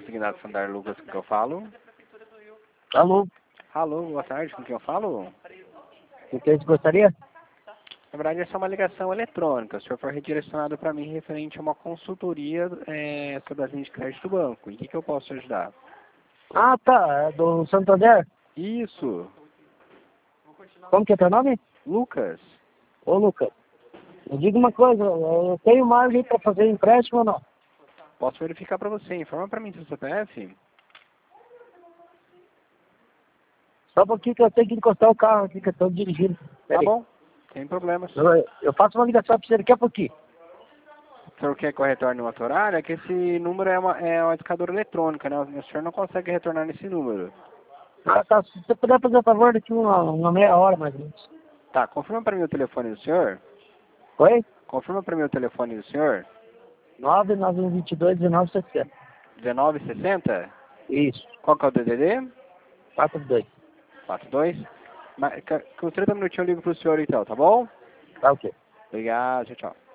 consignado Sandar Lucas, com quem eu falo? Alô, Alô, boa tarde, com quem eu falo? o que você gostaria? Na verdade, essa é uma ligação eletrônica. O senhor foi redirecionado para mim referente a uma consultoria sobre as linhas de crédito do banco. Em que eu posso te ajudar? Ah, tá, é do Santander. Isso, Como que é teu nome? Lucas. Ô, Lucas, me diga uma coisa, eu tenho margem para fazer empréstimo ou não? Posso verificar para você. Informa para mim seu CPF. Só porque que eu tenho que encostar o carro aqui que eu estou dirigindo. Tá Peraí. bom, sem problemas. Eu faço uma ligação para você daqui a pouquinho. O senhor quer que eu retorne no outro horário? É que esse número é uma indicadora eletrônica, né? O senhor não consegue retornar nesse número. Ah, tá, se você puder fazer a favor daqui uma meia hora mais ou menos. Tá, confirma para mim o telefone do senhor. Oi? Confirma para mim o telefone do senhor. 99122-1960. 1960? Isso, Qual que é o DDD? 42. 42? Com 30 minutinhos eu ligo pro senhor então, tá bom? Tá ok. Obrigado, tchau, tchau.